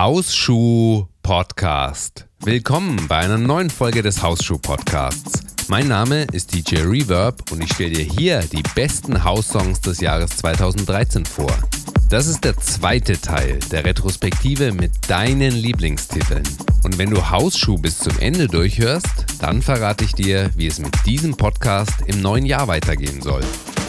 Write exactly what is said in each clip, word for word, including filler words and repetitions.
Hausschuh-Podcast. Willkommen bei einer neuen Folge des Hausschuh-Podcasts. Mein Name ist D J Reverb und ich stelle dir hier die besten House-Songs des Jahres zweitausenddreizehn vor. Das ist der zweite Teil der Retrospektive mit deinen Lieblingstiteln. Und wenn du Hausschuh bis zum Ende durchhörst, dann verrate ich dir, wie es mit diesem Podcast im neuen Jahr weitergehen soll.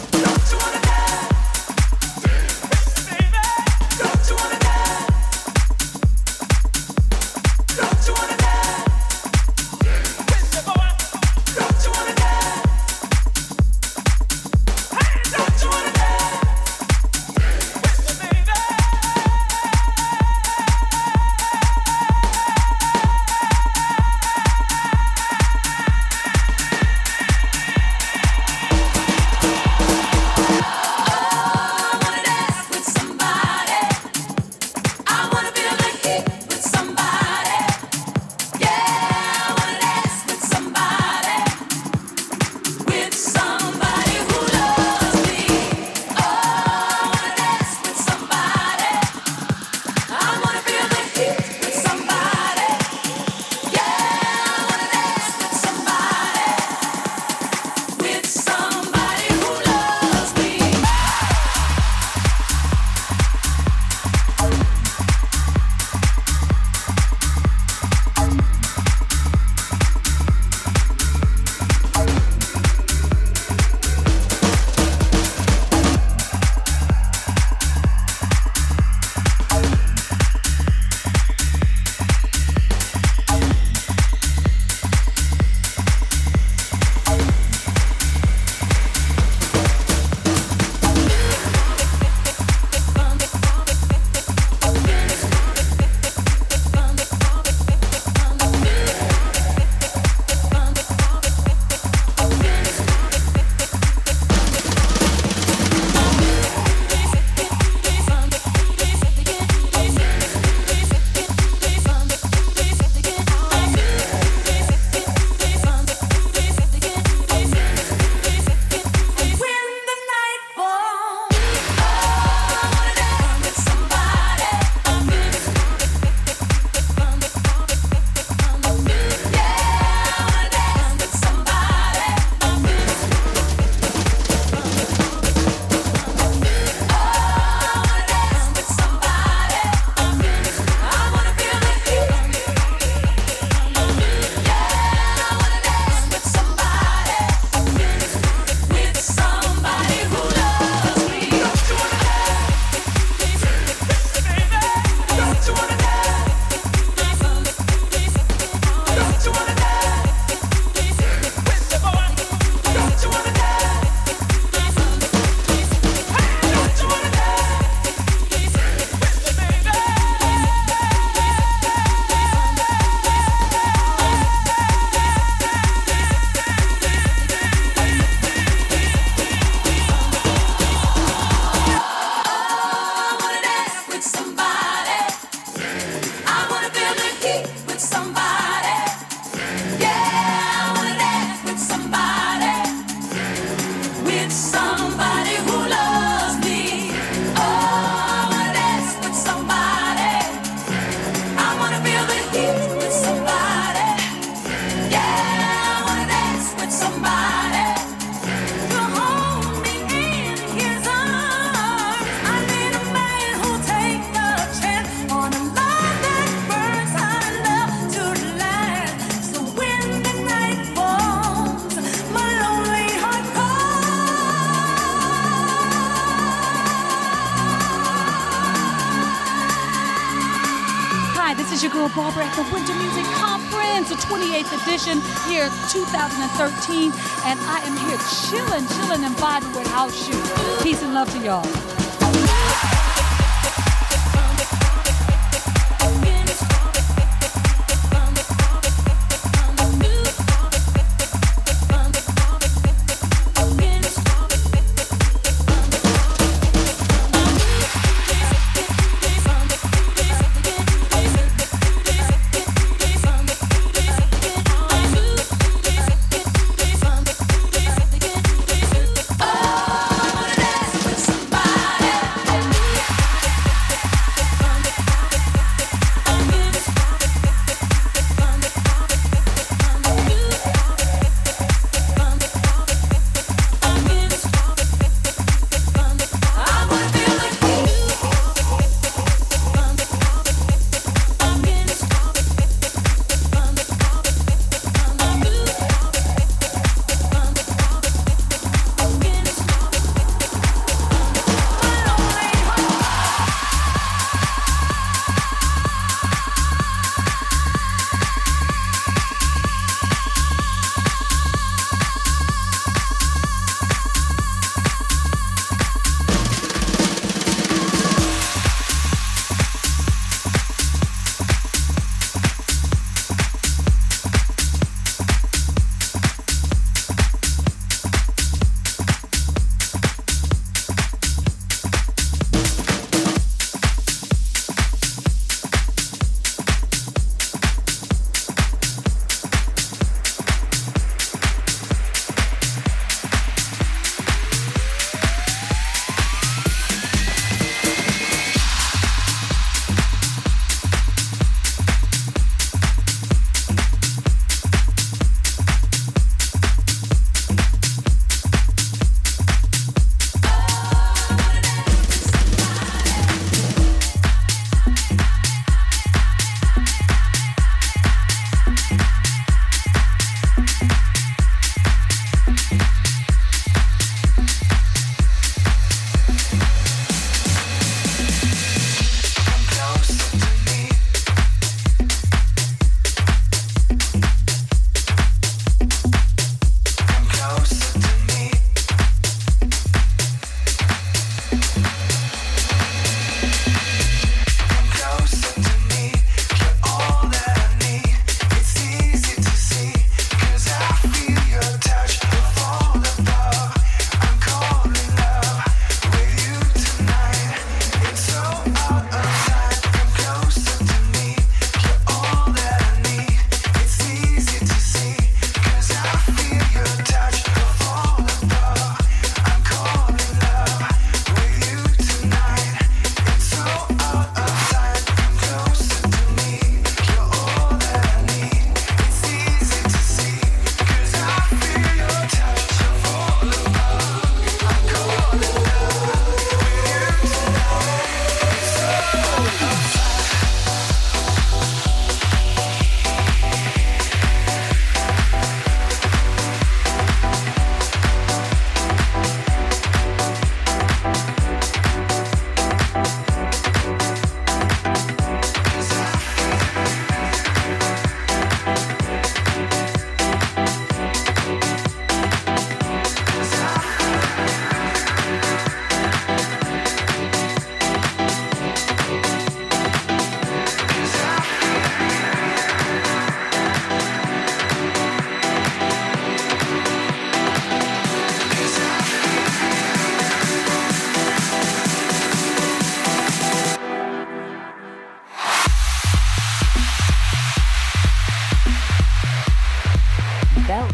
Barbara at the Winter Music Conference, the twenty-eighth edition here two thousand thirteen, and I am here chilling, chilling and vibing with House Shoe. Peace and love to y'all. Somebody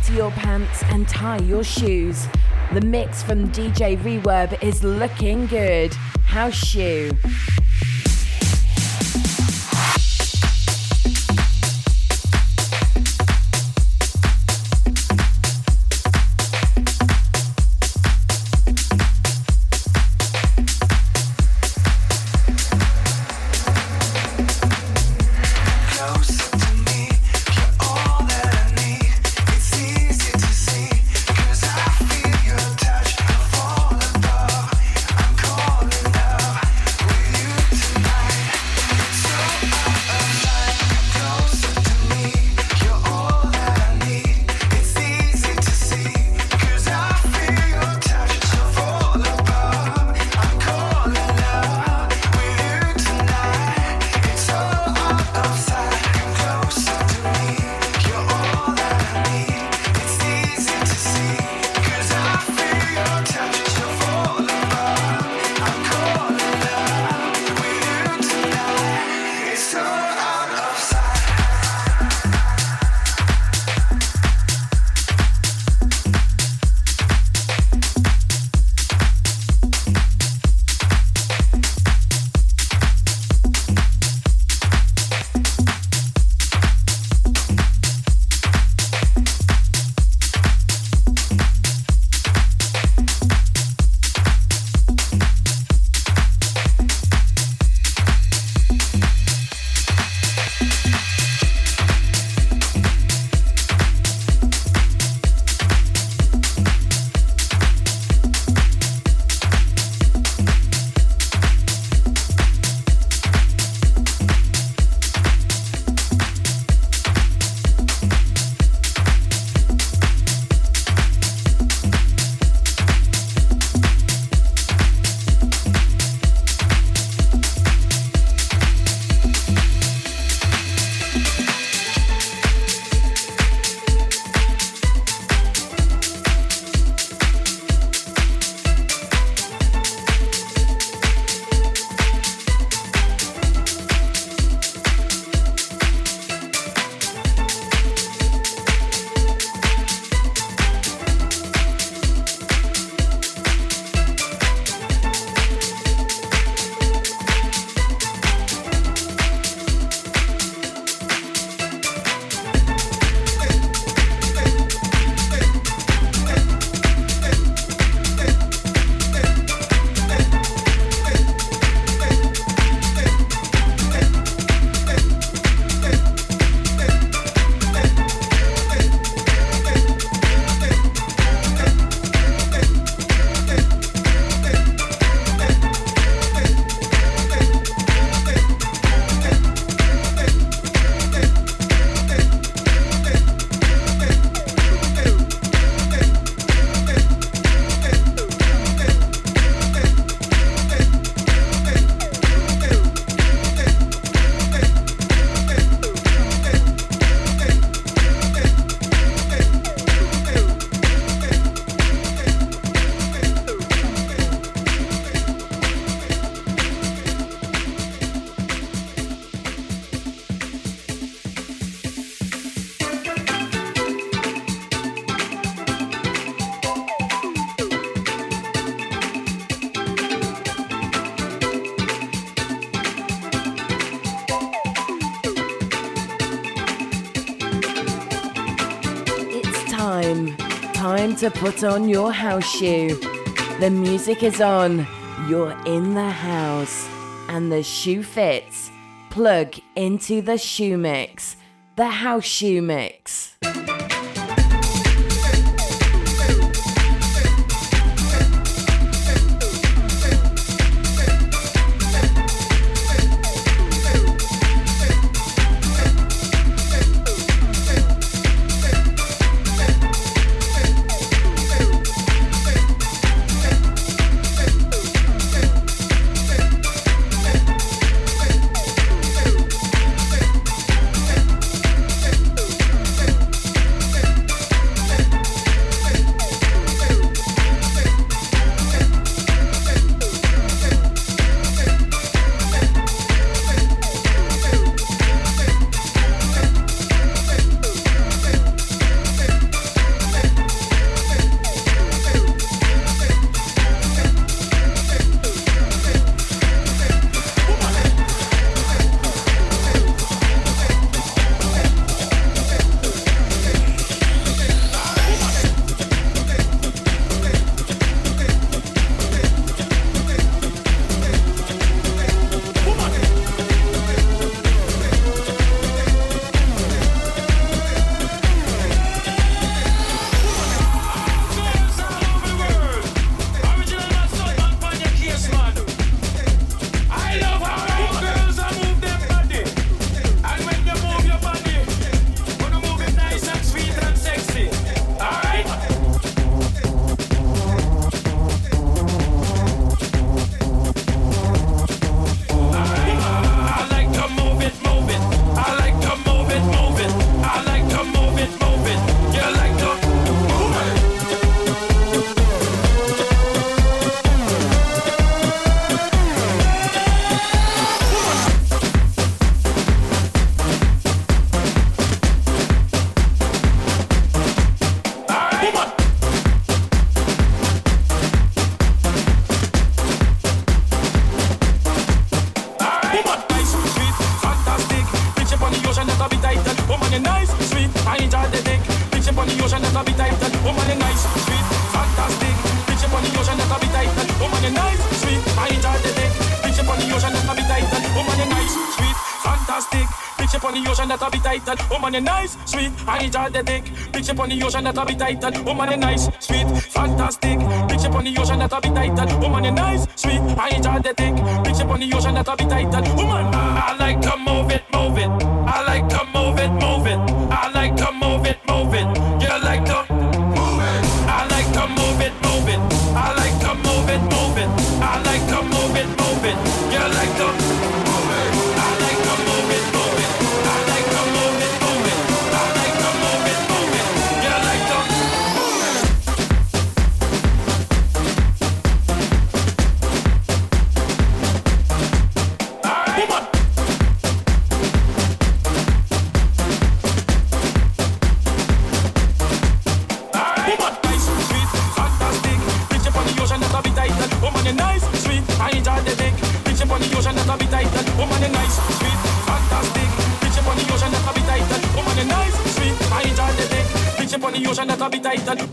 to your pants and tie your shoes. The mix from D J Reverb is looking good. House Shoe. time. Time to put on your house shoe. The music is on. You're in the house. And the shoe fits. Plug into the shoe mix. The house shoe mix. Picture on the ocean that a be tight and woman you nice, sweet, I enjoy the dick. Picture on the ocean that a be tight and woman you nice, sweet, fantastic. Picture on the ocean that a be tight and woman you nice, sweet, I enjoy the dick. Picture on the ocean that a be tight and woman. I like to move it, move it. I like to move it, move it. I like to move it, move it. You like to move it. I like to move it, move it. I like to move it, move it. I like to move it, move it. You like to move it. I like to move it, move it. I like to move it, move it. I like to move it, move it. You like to move it. All right. Woman. Woman, you nice, sweet, I enjoy the dick. Picture on the ocean that a be tight. Woman, you nice, sweet, fantastic. Picture on the ocean that a be tight. Woman, you nice, sweet, I enjoy the dick. Picture on the ocean that a be tight.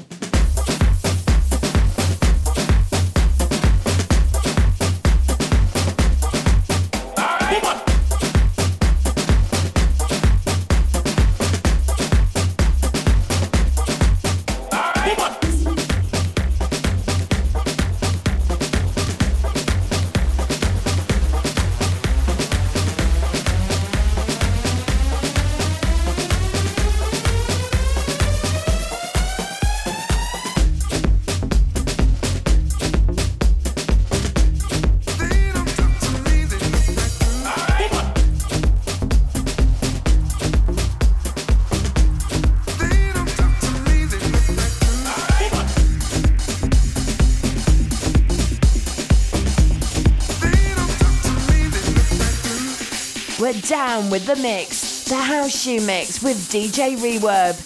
We're down with the mix, the House Shoe Mix with D J Reverb.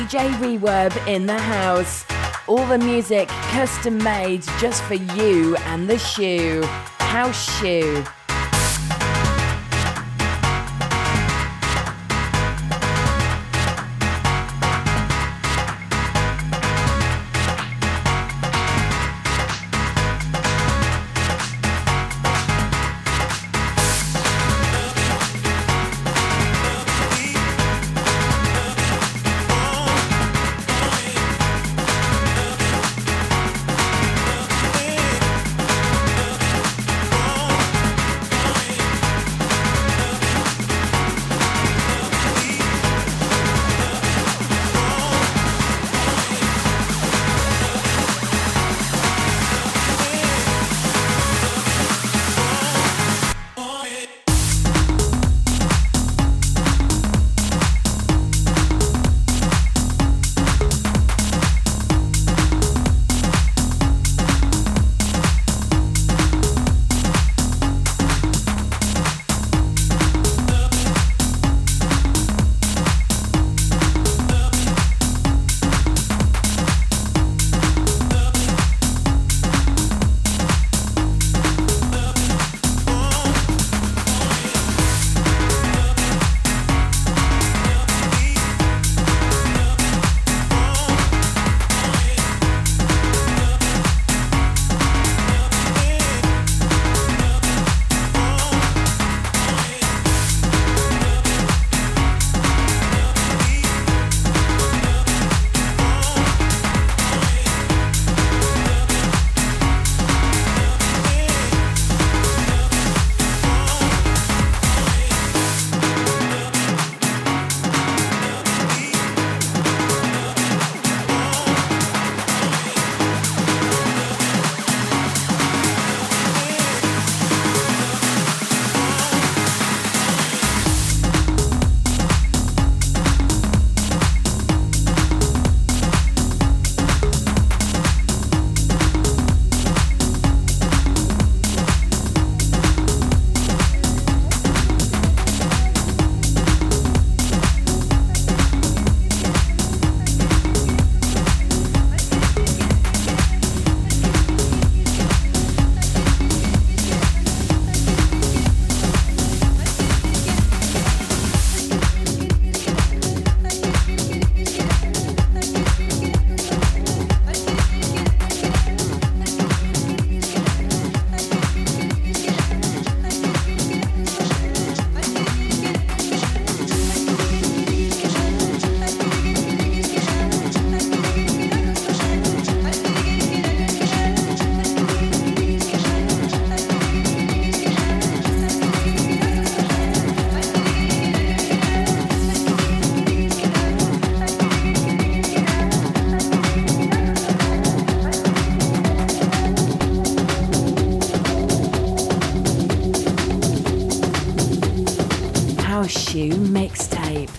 J Reverb in the house. All the music custom made just for you and the shoe. House Shoe. Shoe mixtape.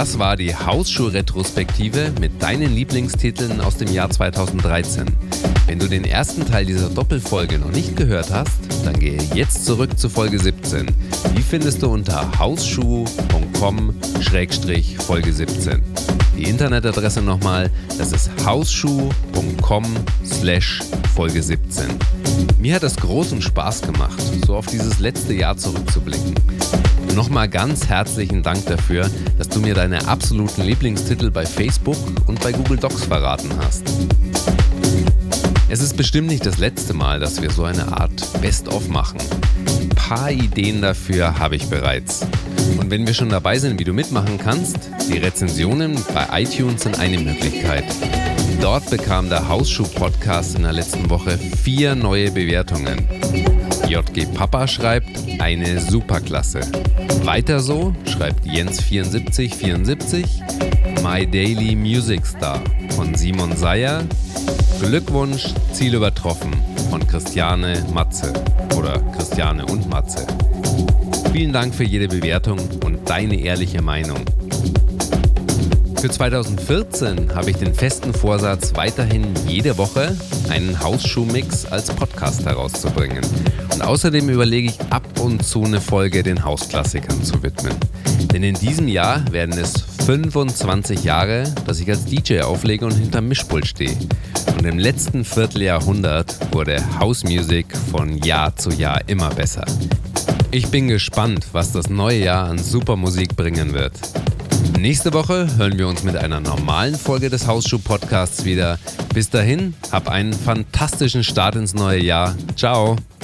Das war die Hausschuh-Retrospektive mit deinen Lieblingstiteln aus dem Jahr zweitausenddreizehn. Wenn du den ersten Teil dieser Doppelfolge noch nicht gehört hast, dann gehe jetzt zurück zu Folge siebzehn. Die findest du unter hausschuh punkt com Schrägstrich Folge siebzehn. Die Internetadresse nochmal, das ist hausschuh punkt com slash Folge siebzehn. Mir hat es großen Spaß gemacht, so auf dieses letzte Jahr zurückzublicken. Nochmal ganz herzlichen Dank dafür, dass du mir deine absoluten Lieblingstitel bei Facebook und bei Google Docs verraten hast. Es ist bestimmt nicht das letzte Mal, dass wir so eine Art Best-of machen. Ein paar Ideen dafür habe ich bereits. Und wenn wir schon dabei sind, wie du mitmachen kannst, die Rezensionen bei iTunes sind eine Möglichkeit. Dort bekam der Hausschuh-Podcast in der letzten Woche vier neue Bewertungen. J G Papa schreibt, eine Superklasse. Weiter so, schreibt Jens vierundsiebzig vierundsiebzig, My Daily Music Star von Simon Seyer, Glückwunsch, Ziel übertroffen von Christiane Matze oder Christiane und Matze. Vielen Dank für jede Bewertung und deine ehrliche Meinung. Für zweitausendvierzehn habe ich den festen Vorsatz, weiterhin jede Woche einen Hausschuh-Mix als Podcast herauszubringen. Und außerdem überlege ich ab und zu eine Folge den Hausklassikern zu widmen. Denn in diesem Jahr werden es fünfundzwanzig Jahre, dass ich als D J auflege und hinterm Mischpult stehe. Und im letzten Vierteljahrhundert wurde House Music von Jahr zu Jahr immer besser. Ich bin gespannt, was das neue Jahr an super Musik bringen wird. Nächste Woche hören wir uns mit einer normalen Folge des Hausschuh-Podcasts wieder. Bis dahin, hab einen fantastischen Start ins neue Jahr. Ciao!